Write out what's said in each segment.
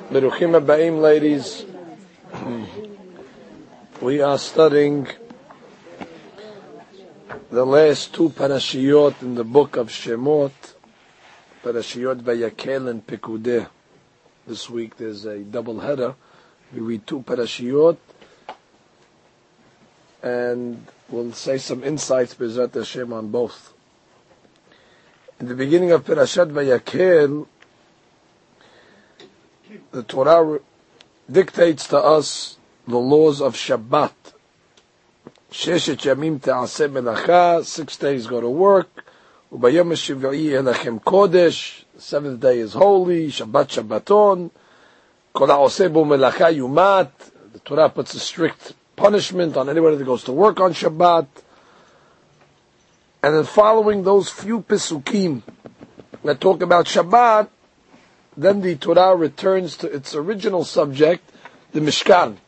Beruchim Habayim, ladies. We are studying the last two parashiyot in the book of Shemot, parashiyot Vayakel and Pekudeh. This week there's a double header. We read two parashiyot, and we'll say some insights B'ezrat Hashem on both. In the beginning of Parashat Vayakel, the Torah dictates to us the laws of Shabbat. Sheshet Yamim Te'aseh Melacha, 6 days go to work. Ubayom HaShiv'i Elechem Kodesh, the 7th day is holy. Shabbat Shabbaton. Kol ha'oseh bo melacha yumat. The Torah puts a strict punishment on anybody that goes to work on Shabbat. And then following those few Pesukim that talk about Shabbat, then the Torah returns to its original subject, the Mishkan.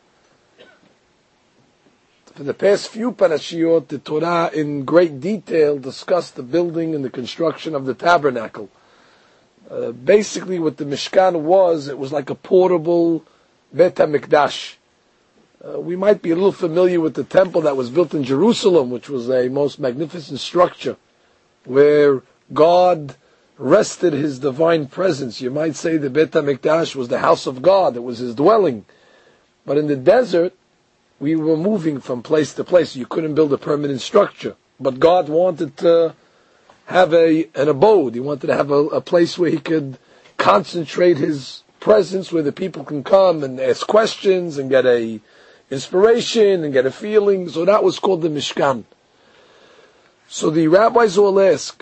For the past few parashiyot, the Torah in great detail discussed the building and the construction of the tabernacle. Basically what the Mishkan was, it was like a portable Bet HaMikdash. We might be a little familiar with the temple that was built in Jerusalem, which was a most magnificent structure, where God rested His divine presence. You might say the Bet HaMikdash was the house of God, it was His dwelling. But in the desert, we were moving from place to place. You couldn't build a permanent structure. But God wanted to have an abode. He wanted to have a place where He could concentrate His presence, where the people can come and ask questions and get a inspiration and get a feeling. So that was called the Mishkan. So the rabbis all ask,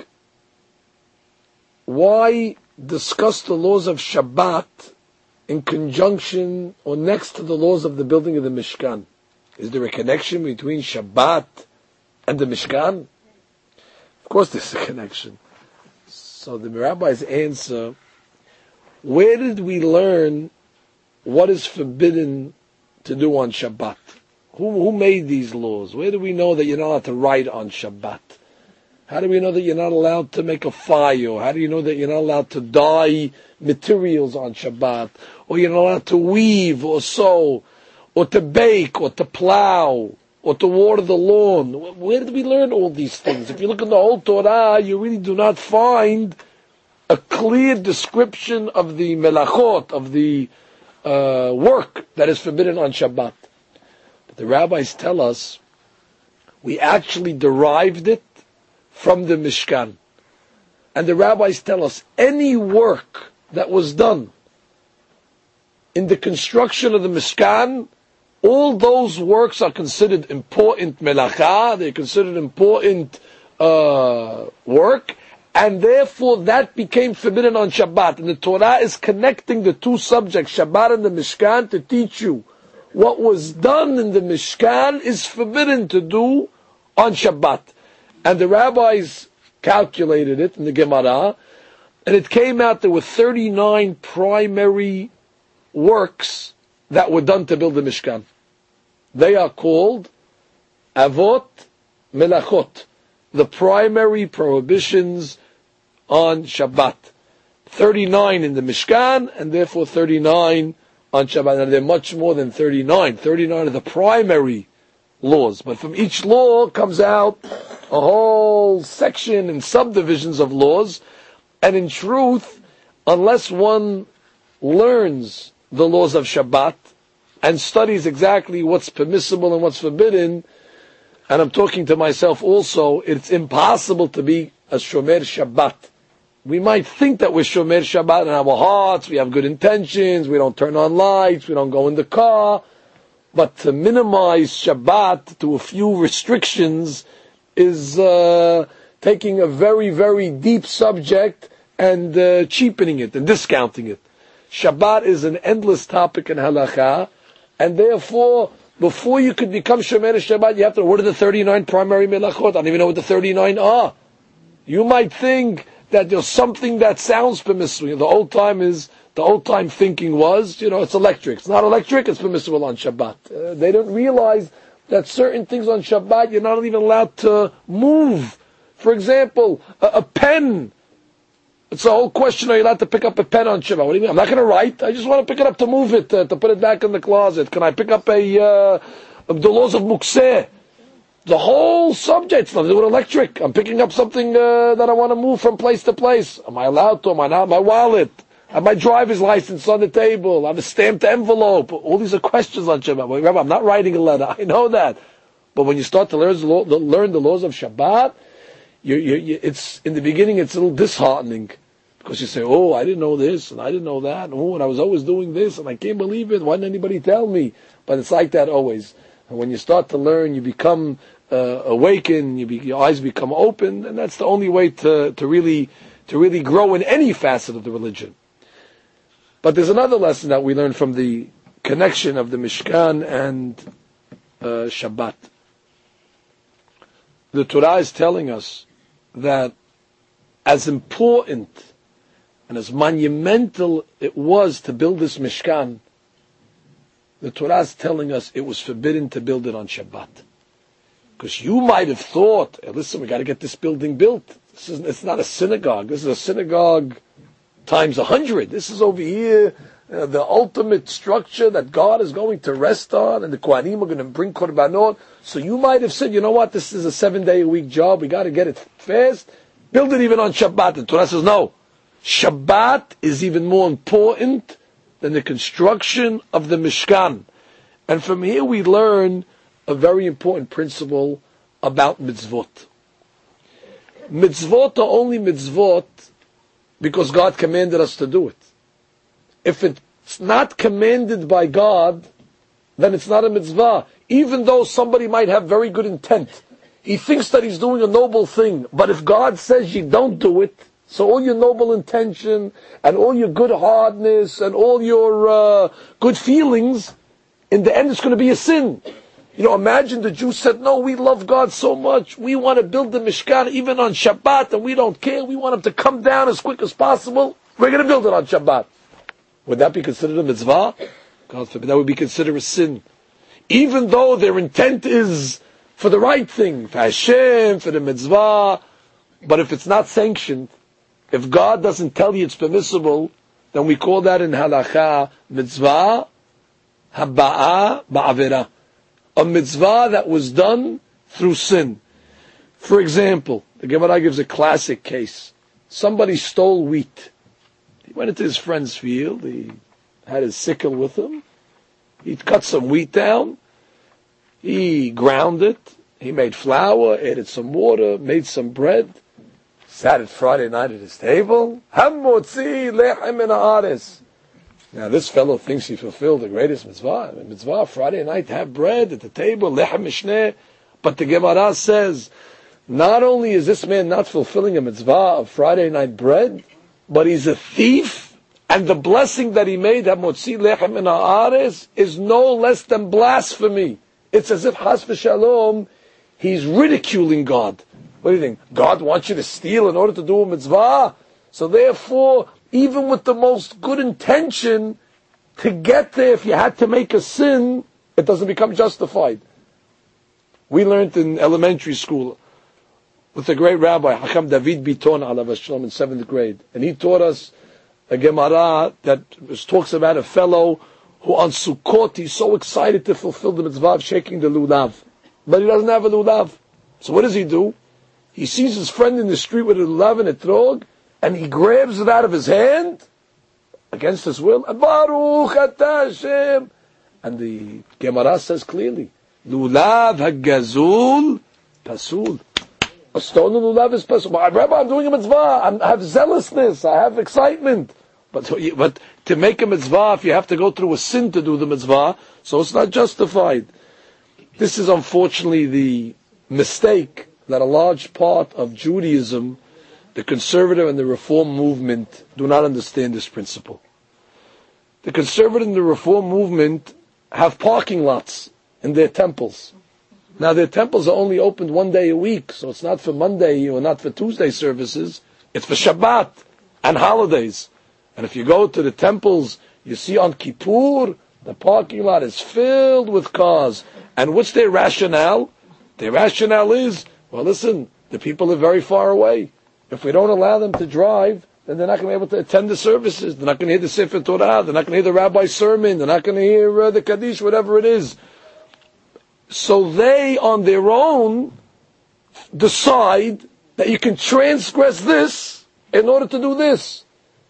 why discuss the laws of Shabbat in conjunction or next to the laws of the building of the Mishkan? Is there a connection between Shabbat and the Mishkan? Of course there's a connection. So the rabbis answer, where did we learn what is forbidden to do on Shabbat? Who made these laws? Where do we know that you're not allowed to write on Shabbat? How do we know that you're not allowed to make a fire? How do you know that you're not allowed to dye materials on Shabbat? Or you're not allowed to weave or sew, or to bake, or to plow, or to water the lawn? Where did we learn all these things? If you look in the whole Torah, you really do not find a clear description of the melachot, of the work that is forbidden on Shabbat. But the rabbis tell us, we actually derived it from the Mishkan. And the rabbis tell us, any work that was done in the construction of the Mishkan, all those works are considered important melacha, they're considered important work, and therefore that became forbidden on Shabbat. And the Torah is connecting the two subjects, Shabbat and the Mishkan, to teach you what was done in the Mishkan is forbidden to do on Shabbat. And the rabbis calculated it in the Gemara, and it came out there were 39 primary works that were done to build the Mishkan. They are called Avot Melachot, the primary prohibitions on Shabbat. 39 in the Mishkan, and therefore 39 on Shabbat. And they're much more than 39. 39 are the primary laws. But from each law comes out a whole section and subdivisions of laws. And in truth, unless one learns the laws of Shabbat and studies exactly what's permissible and what's forbidden, and I'm talking to myself also, it's impossible to be a Shomer Shabbat. We might think that we're Shomer Shabbat in our hearts, we have good intentions, we don't turn on lights, we don't go in the car, but to minimize Shabbat to a few restrictions is taking a very, very deep subject and cheapening it and discounting it. Shabbat is an endless topic in halakha, and therefore, before you could become Shomer Shabbat, you have to know what are the 39 primary melachot. I don't even know what the 39 are. You might think that there's something that sounds permissible. The old time thinking was, it's electric. It's not electric, it's permissible on Shabbat. They don't realize that certain things on Shabbat you're not even allowed to move. For example, a pen It's a whole question, are you allowed to pick up a pen on Shabbat? What do you mean? I'm not going to write. I just want to pick it up to move it, to put it back in the closet. Can I pick up the laws of Mukseh? The whole subject, it's nothing to do with electric. I'm picking up something that I want to move from place to place. Am I allowed to? Am I not? My wallet. I have my driver's license on the table. I have a stamped envelope. All these are questions on Shabbat. Well, remember, I'm not writing a letter. I know that. But when you start to learn the laws of Shabbat, it's in the beginning it's a little disheartening because you say, "Oh, I didn't know this and I didn't know that. Oh, and I was always doing this and I can't believe it. Why didn't anybody tell me?" But it's like that always. And when you start to learn, you become awaken, your eyes become open, and that's the only way to really grow in any facet of the religion. But there's another lesson that we learn from the connection of the Mishkan and Shabbat. The Torah is telling us that as important and as monumental it was to build this Mishkan, the Torah is telling us it was forbidden to build it on Shabbat. Because you might have thought, hey, listen, we got to get this building built. It's not a synagogue. This is a synagogue times 100. This is over here, the ultimate structure that God is going to rest on, and the Kohanim are going to bring korbanot. So you might have said, you know what, this is a 7-day-a-week job. We got to get it fast. Build it even on Shabbat. The Torah says no. Shabbat is even more important than the construction of the Mishkan. And from here we learn a very important principle about mitzvot. Mitzvot are only mitzvot because God commanded us to do it. If it's not commanded by God, then it's not a mitzvah. Even though somebody might have very good intent. He thinks that he's doing a noble thing. But if God says you don't do it, so all your noble intention and all your good hardness and all your good feelings, in the end it's going to be a sin. You know, imagine the Jews said, no, we love God so much. We want to build the Mishkan even on Shabbat and we don't care. We want him to come down as quick as possible. We're going to build it on Shabbat. Would that be considered a mitzvah? God forbid. That would be considered a sin. Even though their intent is for the right thing, for Hashem, for the mitzvah. But if it's not sanctioned, if God doesn't tell you it's permissible, then we call that in halakha mitzvah haba'a ba'avera. A mitzvah that was done through sin. For example, the Gemara gives a classic case. Somebody stole wheat. He went into his friend's field. He had his sickle with him. He cut some wheat down. He ground it. He made flour, added some water, made some bread. Sat at Friday night at his table. Hamotzi lechem min haaretz. Now this fellow thinks he fulfilled the greatest mitzvah. The mitzvah, Friday night, to have bread at the table, lechem mishneh. But the Gemara says, not only is this man not fulfilling a mitzvah of Friday night bread, but he's a thief, and the blessing that he made, hamotzi lechem min haaretz, is no less than blasphemy. It's as if, has v'shalom, he's ridiculing God. What do you think? God wants you to steal in order to do a mitzvah? So therefore, even with the most good intention, to get there, if you had to make a sin, it doesn't become justified. We learned in elementary school with the great rabbi, Hakam David Biton, alav hashalom, in 7th grade. And he taught us a Gemara that talks about a fellow who on Sukkot, he's so excited to fulfill the mitzvah of shaking the lulav. But he doesn't have a lulav. So what does he do? He sees his friend in the street with a lulav and a trog, and he grabs it out of his hand, against his will, Baruch atah Hashem. And the Gemara says clearly, Lulav hagazul pasul. A stolen lulav is pasul. Rabbi, I'm doing a mitzvah. I have zealousness. I have excitement. But to make a mitzvah, if you have to go through a sin to do the mitzvah, so it's not justified. This is unfortunately the mistake that a large part of Judaism, the conservative and the reform movement, do not understand this principle. The conservative and the reform movement have parking lots in their temples. Now their temples are only opened one day a week, so it's not for Monday or not for Tuesday services, it's for Shabbat and holidays. And if you go to the temples, you see on Kippur, the parking lot is filled with cars. And what's their rationale? Their rationale is, well listen, the people are very far away. If we don't allow them to drive, then they're not going to be able to attend the services. They're not going to hear the Sefer Torah. They're not going to hear the rabbi's sermon. They're not going to hear the Kaddish, whatever it is. So they, on their own, decide that you can transgress this in order to do this.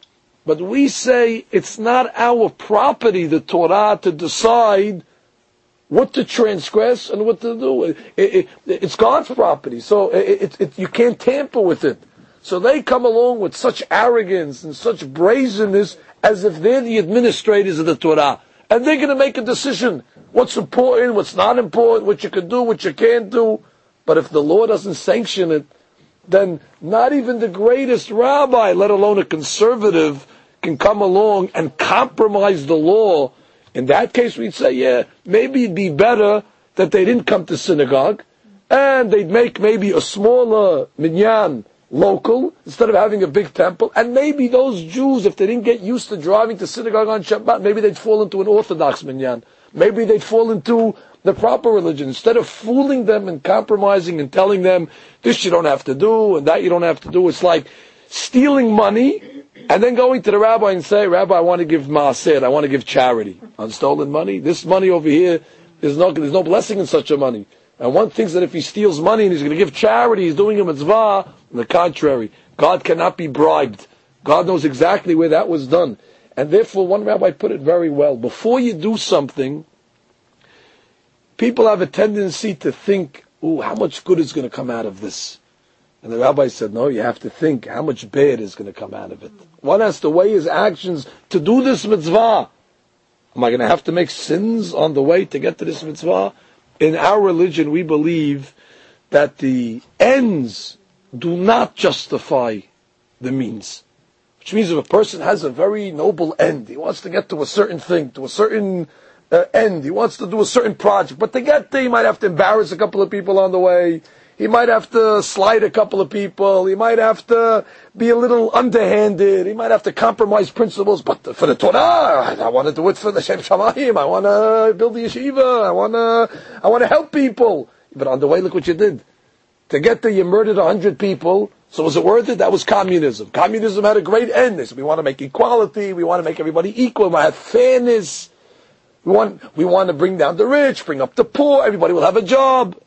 But we say it's not our property, the Torah, to decide what to transgress and what to do. It's God's property, so you can't tamper with it. So they come along with such arrogance and such brazenness as if they're the administrators of the Torah. And they're going to make a decision. What's important, what's not important, what you can do, what you can't do. But if the law doesn't sanction it, then not even the greatest rabbi, let alone a conservative, can come along and compromise the law. In that case, we'd say, yeah, maybe it'd be better that they didn't come to synagogue, and they'd make maybe a smaller minyan local, instead of having a big temple, and maybe those Jews, if they didn't get used to driving to synagogue on Shabbat, maybe they'd fall into an Orthodox minyan. Maybe they'd fall into the proper religion. Instead of fooling them and compromising and telling them, this you don't have to do, and that you don't have to do, it's like stealing money, and then going to the rabbi and say, Rabbi, I want to give maaser, I want to give charity on stolen money. This money over here, there's no blessing in such a money. And one thinks that if he steals money and he's going to give charity, he's doing a mitzvah. On the contrary, God cannot be bribed. God knows exactly where that was done. And therefore, one rabbi put it very well. Before you do something, people have a tendency to think, ooh, how much good is going to come out of this? And the rabbi said, no, you have to think how much bad is going to come out of it. One has to weigh his actions to do this mitzvah. Am I going to have to make sins on the way to get to this mitzvah? In our religion, we believe that the ends do not justify the means. Which means if a person has a very noble end, he wants to get to a certain thing, to a certain end, he wants to do a certain project, but to get there, he might have to embarrass a couple of people on the way, he might have to slight a couple of people, he might have to be a little underhanded, he might have to compromise principles, but for the Torah, I want to do it for the Shem Shamayim, I want to build the yeshiva, I want to help people. But on the way, look what you did. To get there, you murdered 100 people, so was it worth it? That was communism. Communism had a great end. They said, we want to make equality, we want to make everybody equal, we want to have fairness, we want to bring down the rich, bring up the poor, everybody will have a job.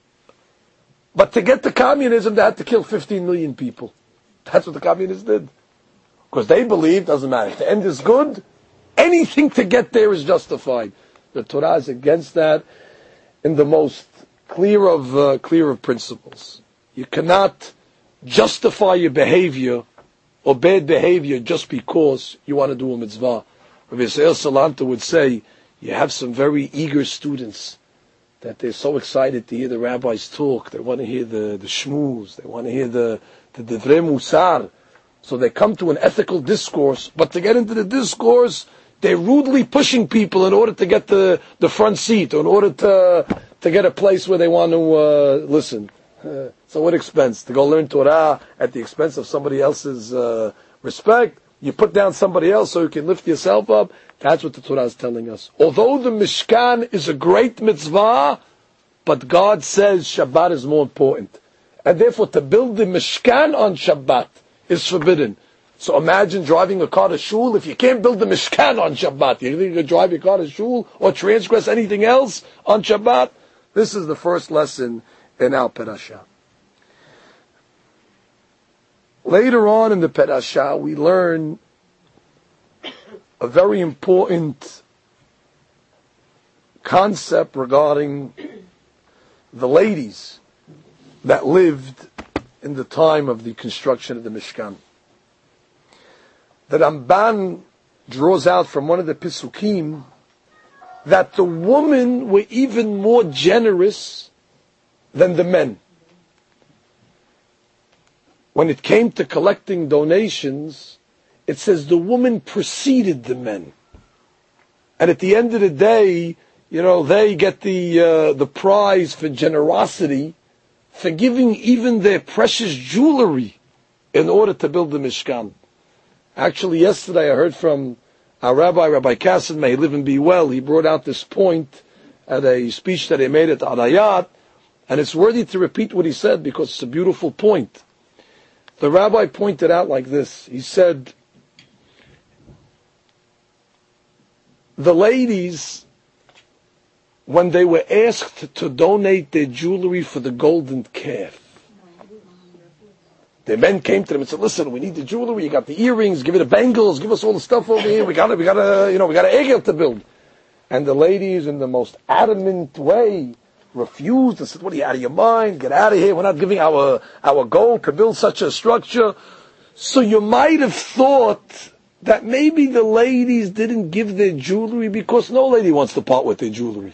But to get to communism, they had to kill 15 million people. That's what the communists did. Because they believe, doesn't matter, if the end is good, anything to get there is justified. The Torah is against that in the most clear of principles. You cannot justify your behavior or bad behavior just because you want to do a mitzvah. Rabbi Yisrael Salanter would say, you have some very eager students that they're so excited to hear the rabbis talk. They want to hear the shmooze. They want to hear the divrei musar. So they come to an ethical discourse, but to get into the discourse, they're rudely pushing people in order to get the front seat, or in order to get a place where they want to listen. So what expense? To go learn Torah at the expense of somebody else's respect? You put down somebody else so you can lift yourself up? That's what the Torah is telling us. Although the Mishkan is a great mitzvah, but God says Shabbat is more important. And therefore to build the Mishkan on Shabbat is forbidden. So imagine driving a car to shul. If you can't build the Mishkan on Shabbat, you think you can drive your car to shul or transgress anything else on Shabbat? This is the first lesson in our Perashah. Later on in the Perashah, we learn a very important concept regarding the ladies that lived in the time of the construction of the Mishkan. The Ramban draws out from one of the Pisukim that the women were even more generous than the men. When it came to collecting donations, it says the woman preceded the men. And at the end of the day, they get the prize for generosity, for giving even their precious jewelry in order to build the Mishkan. Actually, yesterday I heard from our Rabbi Kassan, may he live and be well. He brought out this point at a speech that he made at Arayat, and it's worthy to repeat what he said because it's a beautiful point. The rabbi pointed out like this. He said, the ladies, when they were asked to donate their jewelry for the golden calf, the men came to them and said, "Listen, we need the jewelry. You got the earrings. Give it the bangles. Give us all the stuff over here. We got an egel to build." And the ladies, in the most adamant way, refused and said, "What are you, out of your mind? Get out of here. We're not giving our gold to build such a structure." So you might have thought that maybe the ladies didn't give their jewelry because no lady wants to part with their jewelry.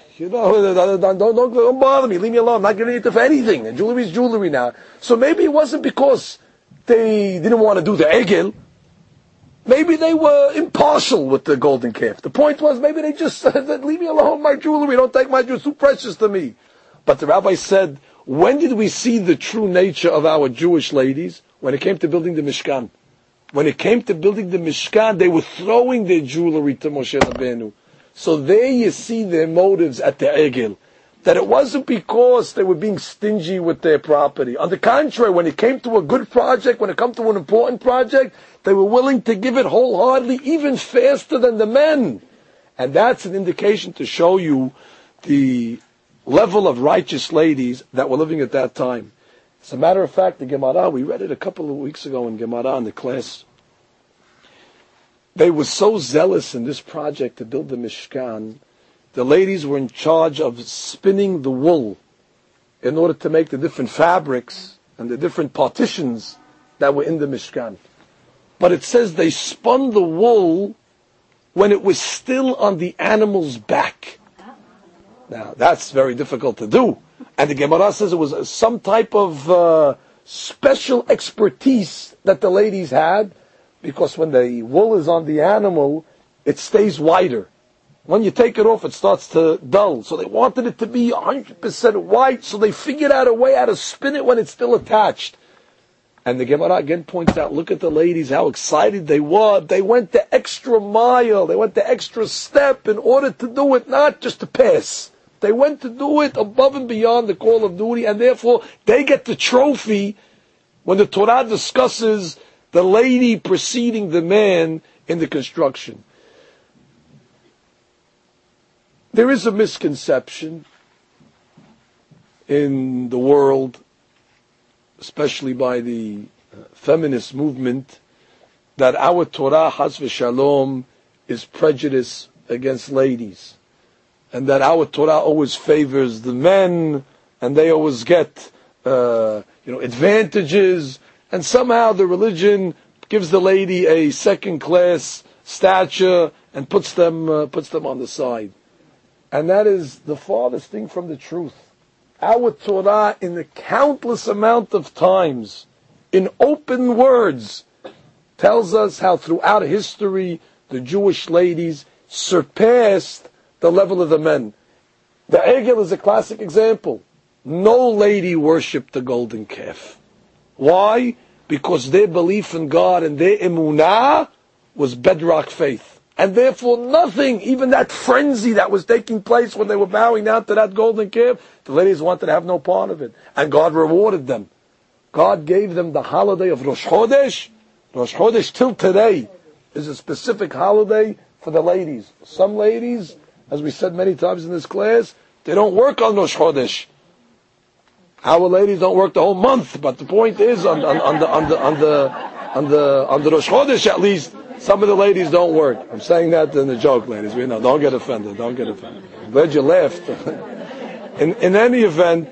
Don't bother me. Leave me alone. I'm not giving it for anything. And jewelry is jewelry now. So maybe it wasn't because they didn't want to do the egel. Maybe they were impartial with the golden calf. The point was, maybe they just said, "Leave me alone, my jewelry. Don't take my jewelry. It's too precious to me." But the rabbi said, when did we see the true nature of our Jewish ladies? When it came to building the Mishkan. When it came to building the Mishkan, they were throwing their jewelry to Moshe Rabbeinu. So there you see their motives at the egel. That it wasn't because they were being stingy with their property. On the contrary, when it came to a good project, when it came to an important project, they were willing to give it wholeheartedly, even faster than the men. And that's an indication to show you the level of righteous ladies that were living at that time. As a matter of fact, the Gemara, we read it a couple of weeks ago in Gemara in the class. They were so zealous in this project to build the Mishkan. The ladies were in charge of spinning the wool in order to make the different fabrics and the different partitions that were in the Mishkan. But it says they spun the wool when it was still on the animal's back. Now, that's very difficult to do. And the Gemara says it was some type of special expertise that the ladies had, because when the wool is on the animal, it stays whiter. When you take it off, it starts to dull. So they wanted it to be 100% white, so they figured out a way how to spin it when it's still attached. And the Gemara again points out, look at the ladies, how excited they were. They went the extra mile, they went the extra step in order to do it, not just to pass. They went to do it above and beyond the call of duty, and therefore they get the trophy when the Torah discusses the lady preceding the man in the construction. There is a misconception in the world, especially by the feminist movement, that our Torah, Chas v'Shalom, is prejudice against ladies, and that our Torah always favors the men, and they always get advantages, and somehow the religion gives the lady a second-class stature and puts them on the side. And that is the farthest thing from the truth. Our Torah, in the countless amount of times, in open words, tells us how throughout history the Jewish ladies surpassed the level of the men. The Egel is a classic example. No lady worshipped the golden calf. Why? Because their belief in God and their emunah was bedrock faith. And therefore nothing, even that frenzy that was taking place when they were bowing down to that golden calf, the ladies wanted to have no part of it. And God rewarded them. God gave them the holiday of Rosh Chodesh. Rosh Chodesh till today is a specific holiday for the ladies. Some ladies, as we said many times in this class, they don't work on Rosh Chodesh. Our ladies don't work the whole month, but the point is on the Rosh Chodesh at least, some of the ladies don't work. I'm saying that in a joke, ladies. We know. Don't get offended. Don't get offended. I'm glad you laughed. In any event,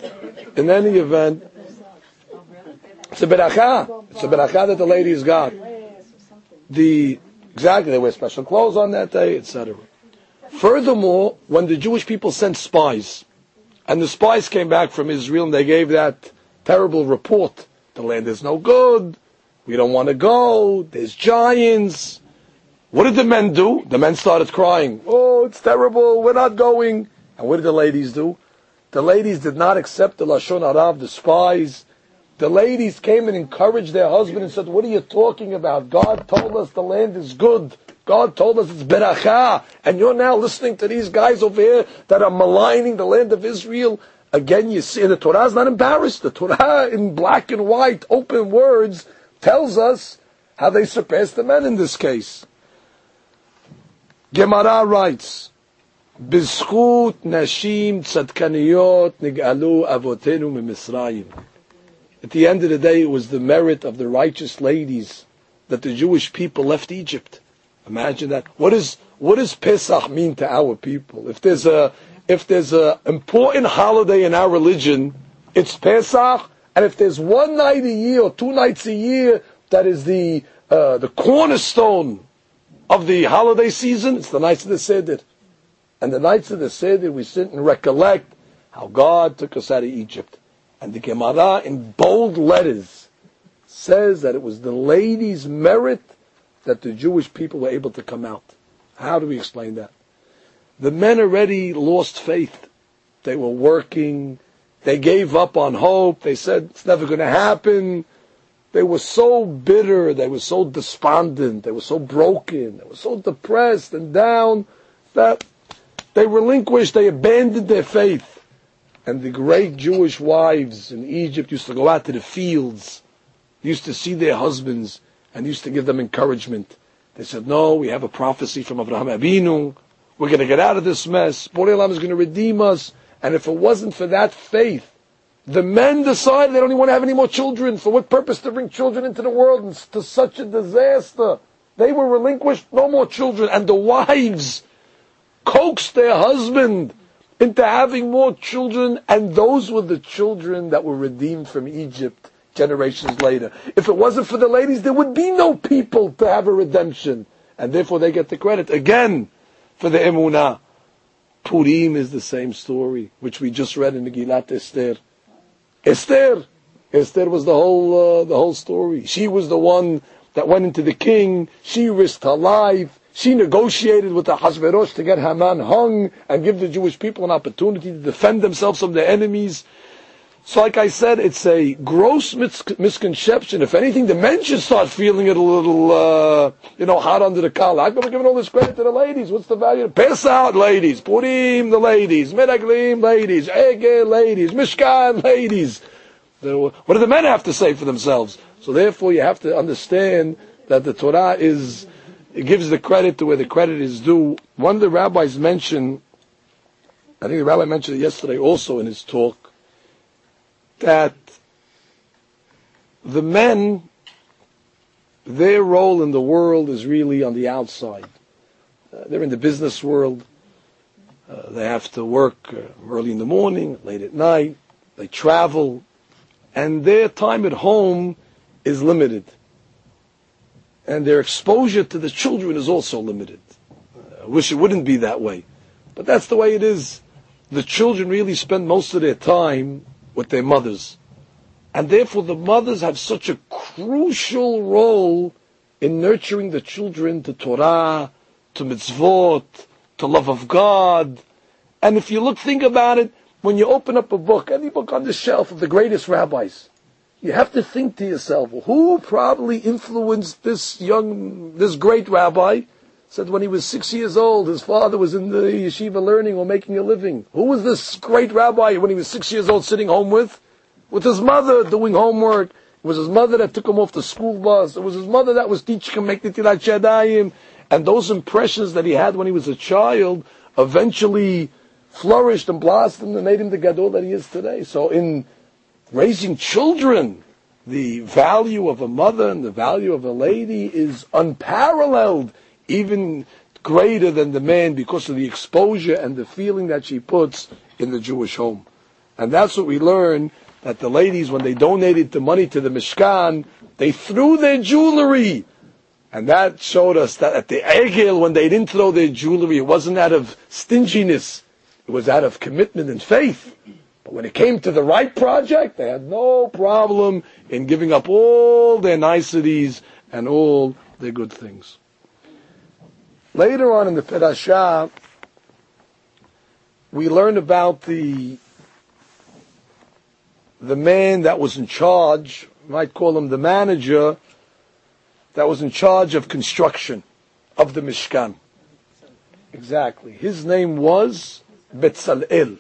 it's a beracha. It's a beracha that the ladies got. Exactly, they wear special clothes on that day, etc. Furthermore, when the Jewish people sent spies, and the spies came back from Israel and they gave that terrible report, the land is no good, we don't want to go, there's giants. What did the men do? The men started crying. Oh, it's terrible, we're not going. And what did the ladies do? The ladies did not accept the Lashon Hara of the spies. The ladies came and encouraged their husband and said, what are you talking about? God told us the land is good. God told us it's beracha. And you're now listening to these guys over here that are maligning the land of Israel. Again, you see, the Torah is not embarrassed. The Torah in black and white, open words, tells us how they surpassed the men in this case. Gemara writes, Bizchut nashim tzadkaniyot nig'alu avotenu mimisrayim. At the end of the day, it was the merit of the righteous ladies that the Jewish people left Egypt. Imagine that. What does Pesach mean to our people? If there's a important holiday in our religion, it's Pesach. And if there's one night a year or 2 nights a year that is the cornerstone of the holiday season, it's the nights of the Seder. And the nights of the Seder, we sit and recollect how God took us out of Egypt. And the Gemara, in bold letters, says that it was the ladies' merit that the Jewish people were able to come out. How do we explain that? The men already lost faith. They were working. They gave up on hope. They said, it's never going to happen. They were so bitter. They were so despondent. They were so broken. They were so depressed and down that they relinquished, they abandoned their faith. And the great Jewish wives in Egypt used to go out to the fields, used to see their husbands, and used to give them encouragement. They said, no, we have a prophecy from Avraham Avinu. We're going to get out of this mess. Borei Olam is going to redeem us. And if it wasn't for that faith, the men decided they don't even want to have any more children. For what purpose to bring children into the world and to such a disaster? They were relinquished, no more children. And the wives coaxed their husband into having more children, and those were the children that were redeemed from Egypt generations later. If it wasn't for the ladies, there would be no people to have a redemption. And therefore they get the credit again for the emunah. Purim is the same story, which we just read in the Megillat Esther. Esther was the whole story. She was the one that went into the king. She risked her life. She negotiated with the Hashverosh to get Haman hung and give the Jewish people an opportunity to defend themselves from their enemies. So like I said, it's a gross misconception. If anything, the men should start feeling it a little, hot under the collar. How come we're giving all this credit to the ladies? What's the value? Pass out, ladies. Purim, the ladies. Meraglim, ladies. Egel, ladies. Mishkan, ladies. What do the men have to say for themselves? So therefore, you have to understand that the Torah it gives the credit to where the credit is due. One of the rabbis mentioned, I think the rabbi mentioned it yesterday also in his talk, that the men, their role in the world is really on the outside. They're in the business world. They have to work early in the morning, late at night. They travel. And their time at home is limited. And their exposure to the children is also limited. I wish it wouldn't be that way. But that's the way it is. The children really spend most of their time with their mothers. And therefore the mothers have such a crucial role in nurturing the children to Torah, to mitzvot, to love of God. And if you think about it, when you open up a book, any book on the shelf of the greatest rabbis, you have to think to yourself, who probably influenced this great rabbi? Said when he was 6 years old, his father was in the yeshiva learning or making a living. Who was this great rabbi when he was 6 years old sitting home with? With his mother doing homework. It was his mother that took him off the school bus. It was his mother that was teaching him make Netilat Yadayim. And those impressions that he had when he was a child eventually flourished and blossomed and made him the gadol that he is today. So in raising children, the value of a mother and the value of a lady is unparalleled, even greater than the man, because of the exposure and the feeling that she puts in the Jewish home. And that's what we learn, that the ladies, when they donated the money to the Mishkan, they threw their jewelry. And that showed us that at the Egel, when they didn't throw their jewelry, it wasn't out of stinginess, it was out of commitment and faith. But when it came to the right project, they had no problem in giving up all their niceties and all their good things. Later on in the Parashah, we learn about the man that was in charge, you might call him the manager, that was in charge of construction of the Mishkan. Exactly. His name was Betzalel.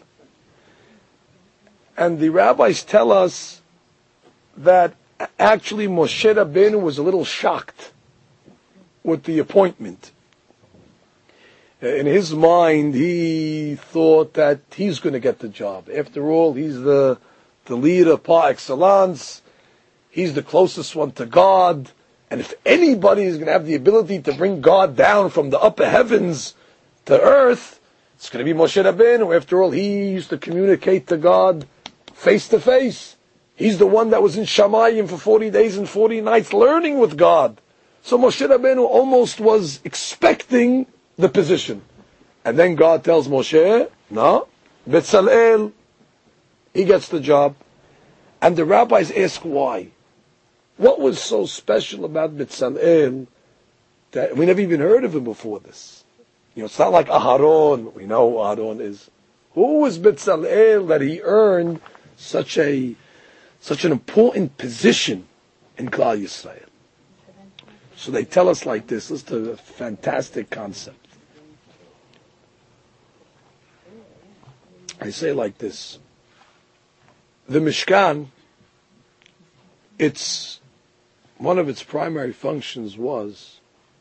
And the rabbis tell us that actually Moshe Rabbeinu was a little shocked with the appointment. In his mind, he thought that he's going to get the job. After all, he's the leader par excellence. He's the closest one to God. And if anybody is going to have the ability to bring God down from the upper heavens to earth, it's going to be Moshe Rabbeinu. After all, he used to communicate to God face to face. He's the one that was in Shamayim for 40 days and 40 nights learning with God. So Moshe Rabbeinu almost was expecting the position. And then God tells Moshe, no, Betzalel, he gets the job. And the rabbis ask why. What was so special about Betzalel that we never even heard of him before this? It's not like Aharon. We know who Aharon is. Who was Betzalel that he earned such an important position in Klal Yisrael? So they tell us like this. This is a fantastic concept. I say like this. The Mishkan, one of its primary functions was,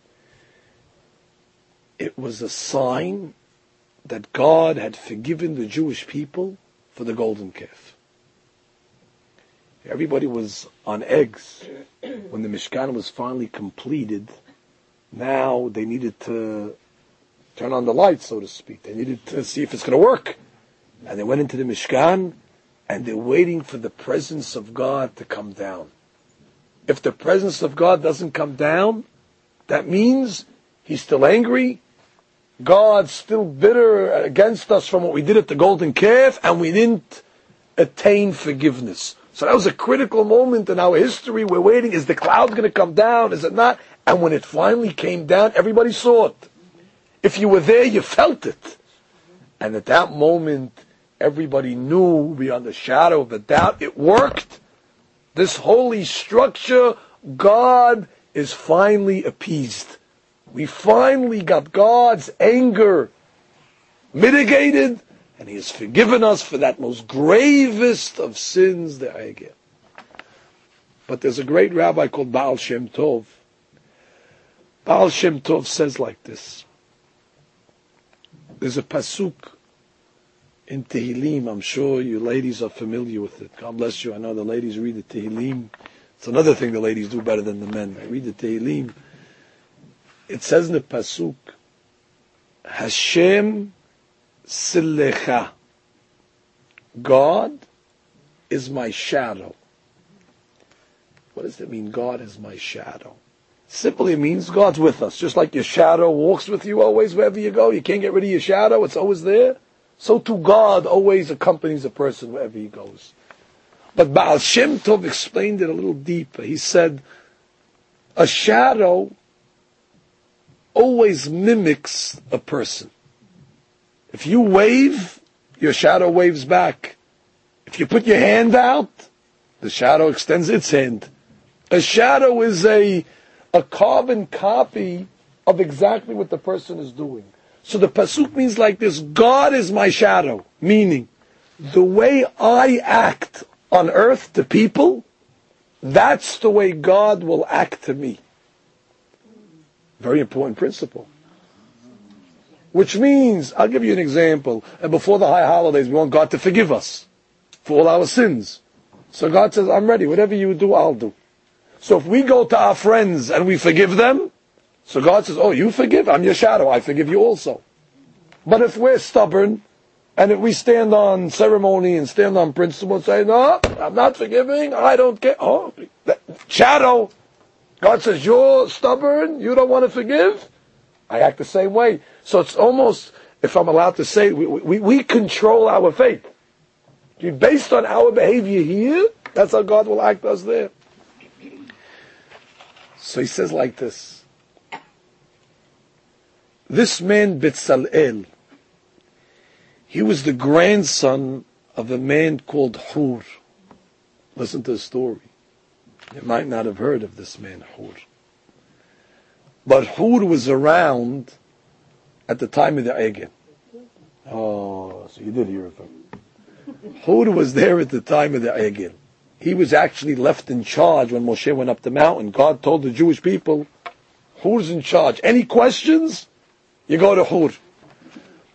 it was a sign that God had forgiven the Jewish people for the golden calf. Everybody was on eggs when the Mishkan was finally completed. Now they needed to turn on the lights, so to speak. They needed to see if it's going to work. And they went into the Mishkan, and they're waiting for the presence of God to come down. If the presence of God doesn't come down, that means he's still angry, God's still bitter against us from what we did at the golden calf, and we didn't attain forgiveness. So that was a critical moment in our history. We're waiting, is the cloud going to come down, is it not? And when it finally came down, everybody saw it. If you were there, you felt it. And at that moment, everybody knew beyond the shadow of a doubt, it worked. This holy structure, God is finally appeased. We finally got God's anger mitigated, and He has forgiven us for that most gravest of sins, the Egel. But there's a great rabbi called Baal Shem Tov. Baal Shem Tov says like this. There's a pasuk in Tehillim. I'm sure you ladies are familiar with it. God bless you. I know the ladies read the Tehillim. It's another thing the ladies do better than the men. They read the Tehillim. It says in the pasuk, Hashem Silecha. God is my shadow. What does that mean? God is my shadow. Simply means God's with us. Just like your shadow walks with you always wherever you go. You can't get rid of your shadow. It's always there. So too God always accompanies a person wherever he goes. But Baal Shem Tov explained it a little deeper. He said, a shadow always mimics a person. If you wave, your shadow waves back. If you put your hand out, the shadow extends its hand. A shadow is a carbon copy of exactly what the person is doing. So the pasuk means like this, God is my shadow, meaning the way I act on earth to people, that's the way God will act to me. Very important principle. Which means, I'll give you an example, and before the high holidays we want God to forgive us for all our sins. So God says, I'm ready, whatever you do, I'll do. So if we go to our friends and we forgive them, so God says, oh, you forgive? I'm your shadow, I forgive you also. But if we're stubborn, and if we stand on ceremony and stand on principle and say, no, I'm not forgiving, I don't care. Oh, shadow. God says, you're stubborn, you don't want to forgive? I act the same way. So it's almost, if I'm allowed to say, we control our fate. Based on our behavior here, that's how God will act us there. So he says like this. This man, Betzalel, he was the grandson of a man called Hur. Listen to the story. You might not have heard of this man, Hur. But Hur was around at the time of the Egel. Oh, so you did hear of him. Hur was there at the time of the Egel. He was actually left in charge when Moshe went up the mountain. God told the Jewish people, Hur's in charge. Any questions? You go to Hur.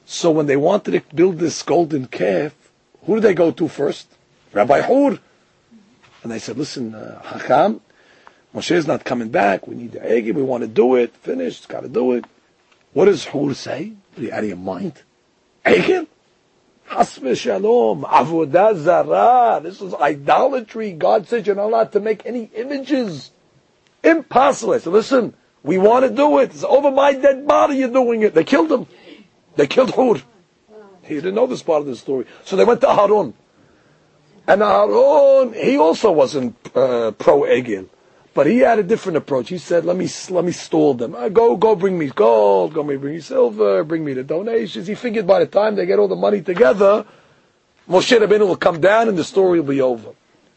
So when they wanted to build this golden calf, who did they go to first? Rabbi Hur. And they said, listen, Hakam, Moshe is not coming back. We need the Egel. We want to do it. Finished. Got to do it. What does Hur say? Are you out of your mind? Egel? Hasbe shalom. Avodah zarah. This is idolatry. God said you're not allowed to make any images. Impossible. I said, listen, we want to do it. It's over my dead body you're doing it. They killed him. They killed Hur. He didn't know this part of the story. So they went to Aaron. And Aaron, he also wasn't pro-Egel. But he had a different approach. He said, let me stall them. Go bring me gold, bring me silver, bring me the donations. He figured by the time they get all the money together, Moshe Rabbeinu will come down and the story will be over.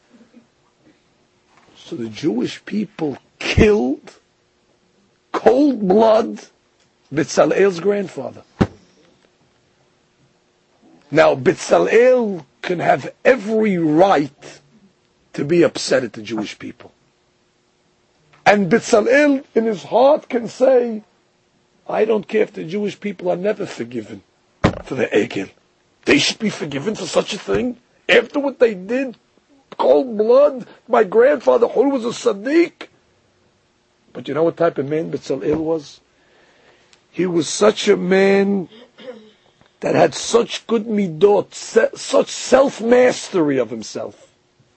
So the Jewish people killed, cold blood, Bitzalel's grandfather. Now, Bitzalel can have every right to be upset at the Jewish people. And Bitzalel, in his heart, can say, I don't care if the Jewish people are never forgiven for the Egel. They should be forgiven for such a thing. After what they did, cold blood, my grandfather, who was a Sadiq. But you know what type of man Bitzalel was? He was such a man that had such good midot, such self-mastery of himself,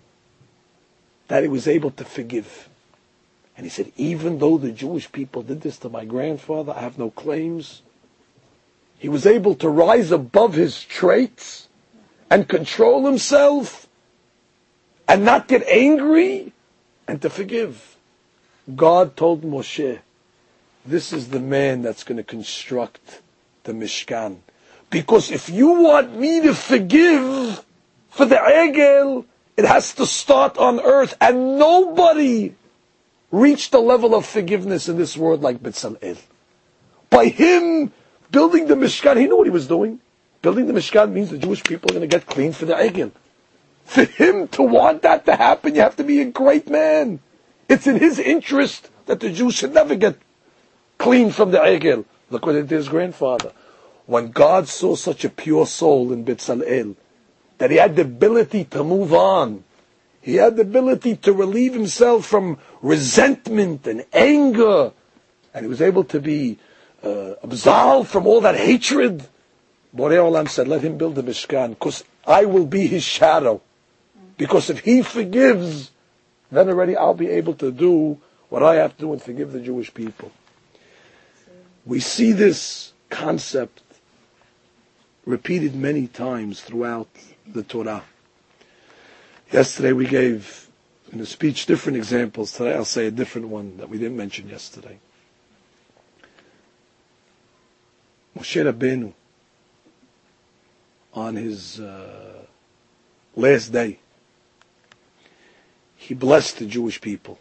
that he was able to forgive. And he said, even though the Jewish people did this to my grandfather, I have no claims. He was able to rise above his traits and control himself and not get angry and to forgive. God told Moshe, this is the man that's going to construct the Mishkan. Because if you want me to forgive for the Egel, it has to start on earth. And nobody reached the level of forgiveness in this world like Bitzalel. By him building the Mishkan, he knew what he was doing. Building the Mishkan means the Jewish people are going to get clean for the Egel. For him to want that to happen, you have to be a great man. It's in his interest that the Jews should never get clean from the Egel. Look what it did his grandfather. When God saw such a pure soul in Bitzalel, that he had the ability to move on, he had the ability to relieve himself from resentment and anger, and he was able to be absolved from all that hatred. Borei Olam said, let him build the Mishkan, because I will be his shadow. Because if he forgives, then already I'll be able to do what I have to do and forgive the Jewish people. We see this concept repeated many times throughout the Torah. Yesterday we gave in the speech different examples. Today I'll say a different one that we didn't mention yesterday. Moshe Rabbeinu, on his last day, he blessed the Jewish people.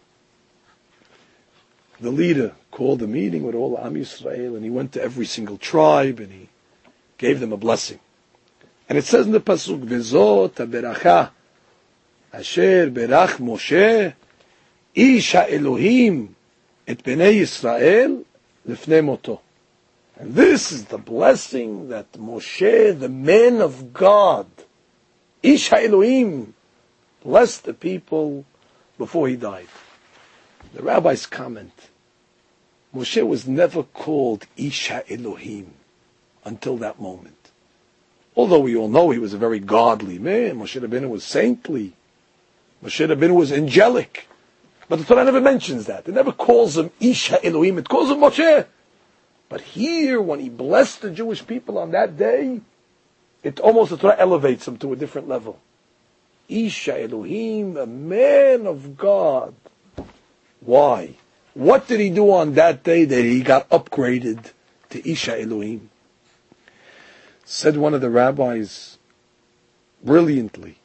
The leader called a meeting with all Am Yisrael, and he went to every single tribe, and he gave them a blessing. And it says in the Pasuk, V'zot ha'beracha asher berach Moshe ish ha'elohim et bnei Yisrael lefnei moto. And this is the blessing that Moshe, the man of God, ish ha'elohim, blessed the people before he died. The rabbis comment, Moshe was never called ish ha'elohim until that moment. Although we all know he was a very godly man, Moshe Rabbeinu was saintly, Moshe Rabbeinu was angelic, but the Torah never mentions that. It never calls him Ish HaElohim, it calls him Moshe. But here, when he blessed the Jewish people on that day, it almost, the Torah elevates him to a different level. Ish HaElohim, a man of God. Why? What did he do on that day that he got upgraded to Ish HaElohim? Said one of the rabbis brilliantly,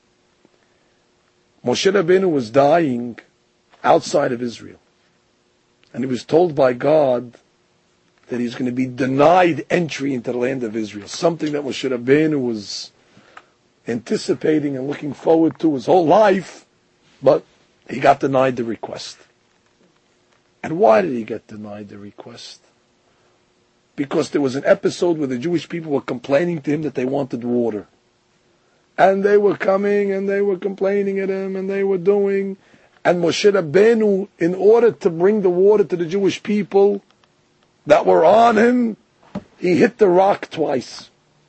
Moshe Rabbeinu was dying outside of Israel. And he was told by God that he's going to be denied entry into the land of Israel. Something that Moshe Rabbeinu was anticipating and looking forward to his whole life, but he got denied the request. And why did he get denied the request? because there was an episode where the Jewish people were complaining to him that they wanted water. And they were coming and they were complaining at him and they were doing. And Moshe Rabbeinu, in order to bring the water to the Jewish people that were on him, he hit the rock twice.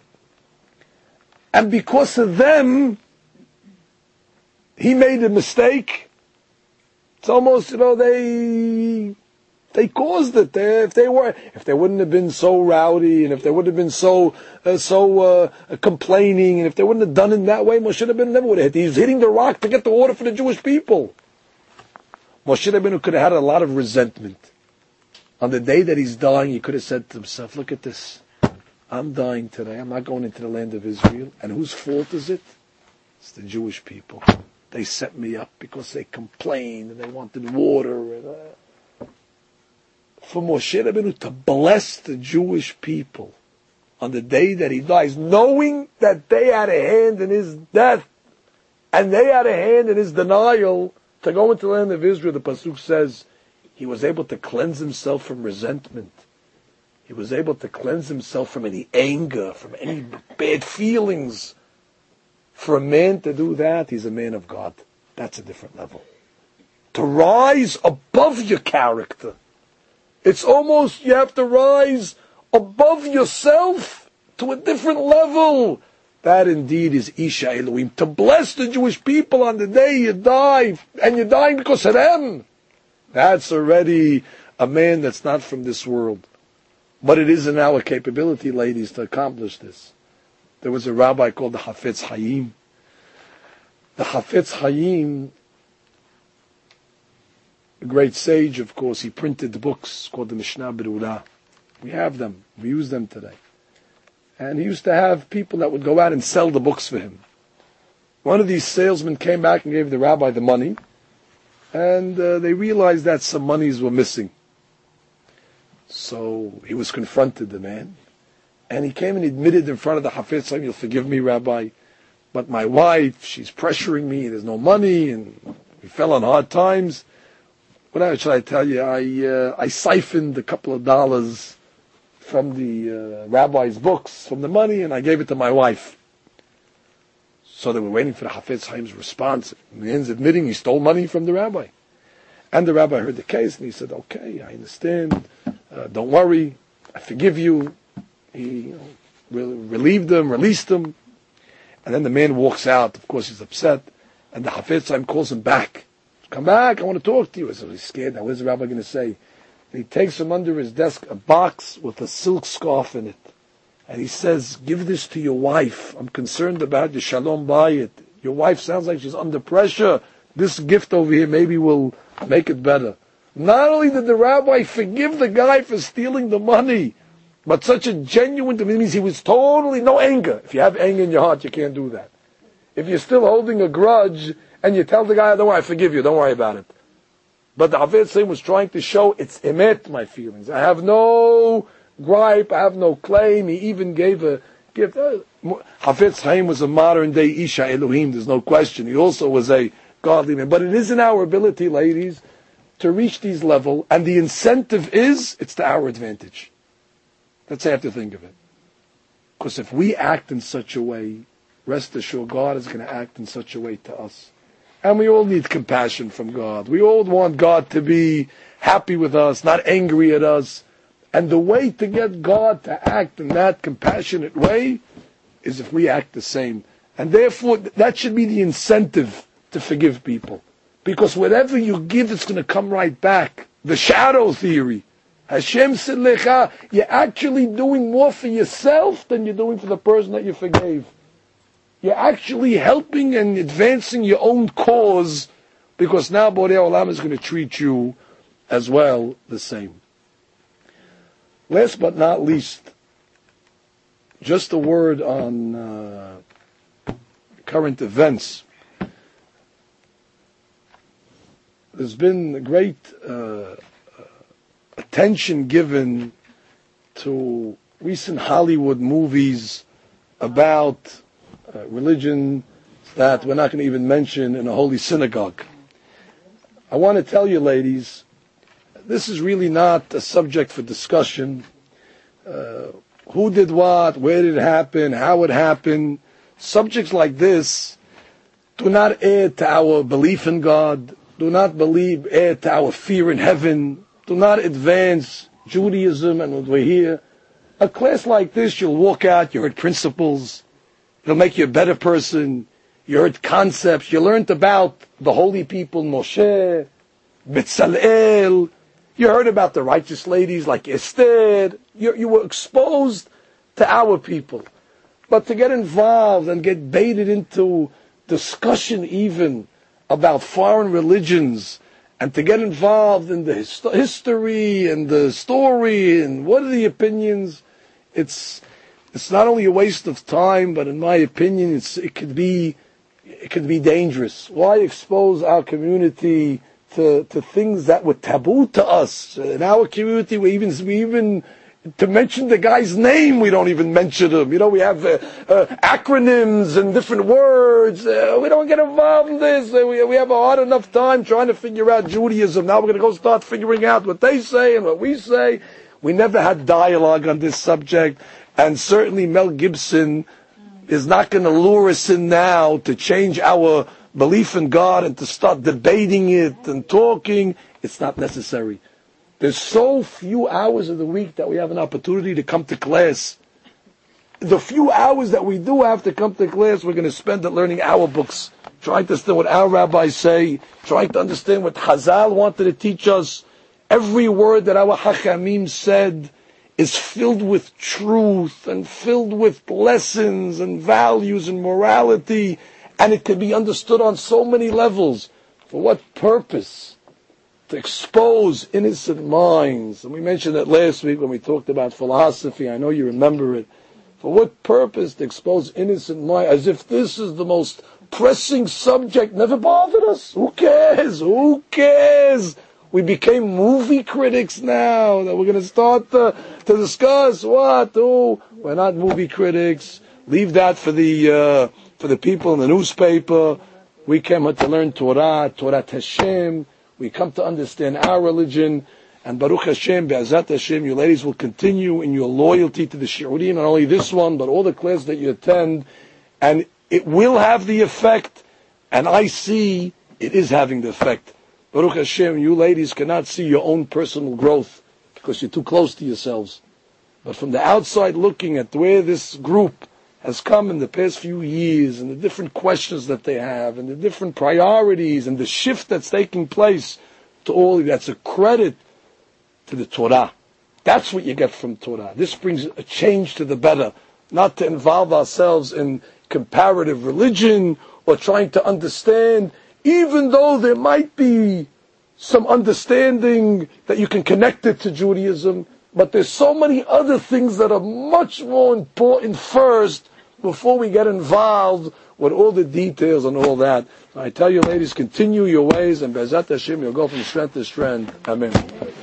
And because of them, he made a mistake. It's almost, they caused it. If they wouldn't have been so rowdy, and if they wouldn't have been so complaining, and if they wouldn't have done it that way, Moshe Rabbeinu never would have hit. He was hitting the rock to get the water for the Jewish people. Moshe Rabbeinu could have had a lot of resentment. On the day that he's dying, he could have said to himself, look at this. I'm dying today. I'm not going into the land of Israel. And whose fault is it? It's the Jewish people. They set me up because they complained and they wanted water. For Moshe Rabbeinu to bless the Jewish people on the day that he dies, knowing that they had a hand in his death and they had a hand in his denial to go into the land of Israel, the Pasuk says, he was able to cleanse himself from resentment. He was able to cleanse himself from any anger, from any bad feelings. For a man to do that, he's a man of God. That's a different level. To rise above your character. It's almost, you have to rise above yourself to a different level. That indeed is Isha Elohim. To bless the Jewish people on the day you die, and you're dying because of them. That's already a man that's not from this world. But it is in our capability, ladies, to accomplish this. There was a rabbi called the Hafetz Chaim. The Hafetz Chaim, a great sage, of course, he printed books called the Mishnah Berurah. We have them. We use them today. And he used to have people that would go out and sell the books for him. One of these salesmen came back and gave the rabbi the money, and they realized that some monies were missing. So he was confronted, the man, and he came and admitted in front of the Hafetz Chaim, you'll forgive me, Rabbi, but my wife, she's pressuring me, there's no money, and we fell on hard times. What should I tell you? I siphoned a couple of dollars from the rabbi's books, from the money, and I gave it to my wife. So they were waiting for the Hafetz Chaim's response. The man's admitting he stole money from the rabbi. And the rabbi heard the case, and he said, okay, I understand. Don't worry. I forgive you. He relieved them, released them. And then the man walks out. Of course, he's upset. And the Hafetz Chaim calls him back. Come back. I want to talk to you. So he's scared. Now, what is the rabbi going to say? And he takes from under his desk a box with a silk scarf in it. And he says, give this to your wife. I'm concerned about your shalom bayit. Your wife sounds like she's under pressure. This gift over here maybe will make it better. Not only did the rabbi forgive the guy for stealing the money, but such a genuine, it means he was totally, no anger. If you have anger in your heart, you can't do that. If you're still holding a grudge, and you tell the guy, don't worry, I forgive you, don't worry about it. But the Hafetz Chaim was trying to show, it's emet, my feelings. I have no gripe, I have no claim. He even gave a gift. Hafetz Chaim was a modern day Isha Elohim, there's no question. He also was a godly man. But it is in our ability, ladies, to reach these levels, and the incentive is, it's to our advantage. That's how you have to think of it. Because if we act in such a way, rest assured God is going to act in such a way to us. And we all need compassion from God. We all want God to be happy with us, not angry at us. And the way to get God to act in that compassionate way is if we act the same. And therefore, that should be the incentive to forgive people. Because whatever you give, it's going to come right back. The shadow theory. Hashem Selecha, you're actually doing more for yourself than you're doing for the person that you forgave. You're actually helping and advancing your own cause, because now Borei Olam is going to treat you as well the same. Last but not least, just a word on current events. There's been great attention given to recent Hollywood movies about religion that we're not going to even mention in a holy synagogue. I want to tell you, ladies, this is really not a subject for discussion. who did what, where did it happen, how it happened. Subjects like this do not add to our belief in God, do not add to our fear in heaven, do not advance Judaism and what we're here. A class like this, you'll walk out, you heard principles, it'll make you a better person, you heard concepts, you learned about the holy people, Moshe, Betzalel, you heard about the righteous ladies like Esther, you were exposed to our people. But to get involved and get baited into discussion even about foreign religions, and to get involved in the history and the story and what are the opinions, it's not only a waste of time, but in my opinion, it could be dangerous. Why expose our community to things that were taboo to us? In our community, we even to mention the guy's name, we don't even mention him. We have acronyms and different words. We don't get involved in this. We have a hard enough time trying to figure out Judaism. Now we're going to go start figuring out what they say and what we say. We never had dialogue on this subject, and certainly Mel Gibson is not going to lure us in now to change our belief in God and to start debating it and talking. It's not necessary. There's so few hours of the week that we have an opportunity to come to class. The few hours that we do have to come to class, we're going to spend it learning our books, trying to understand what our rabbis say, trying to understand what Chazal wanted to teach us. Every word that our Hachamim said is filled with truth and filled with lessons and values and morality, and it can be understood on so many levels. For what purpose? To expose innocent minds. And we mentioned that last week when we talked about philosophy. I know you remember it. For what purpose to expose innocent minds? As if this is the most pressing subject. Never bothered us. Who cares? Who cares? We became movie critics now. That we're going to start to discuss what? Oh, we're not movie critics. Leave that for the people in the newspaper. We came here to learn Torah Hashem. We come to understand our religion, and Baruch Hashem, Be'ezat Hashem, you ladies will continue in your loyalty to the Shiurim, not only this one, but all the classes that you attend, and it will have the effect, and I see it is having the effect. Baruch Hashem, you ladies cannot see your own personal growth, because you're too close to yourselves. But from the outside looking at where this group has come in the past few years, and the different questions that they have, and the different priorities, and the shift that's taking place, to all that's a credit to the Torah. That's what you get from Torah. This brings a change to the better, not to involve ourselves in comparative religion or trying to understand, even though there might be some understanding that you can connect it to Judaism, but there's so many other things that are much more important first before we get involved with all the details and all that. I tell you, ladies, continue your ways, and Be'ezat Hashem, you'll go from strength to strength. Amen.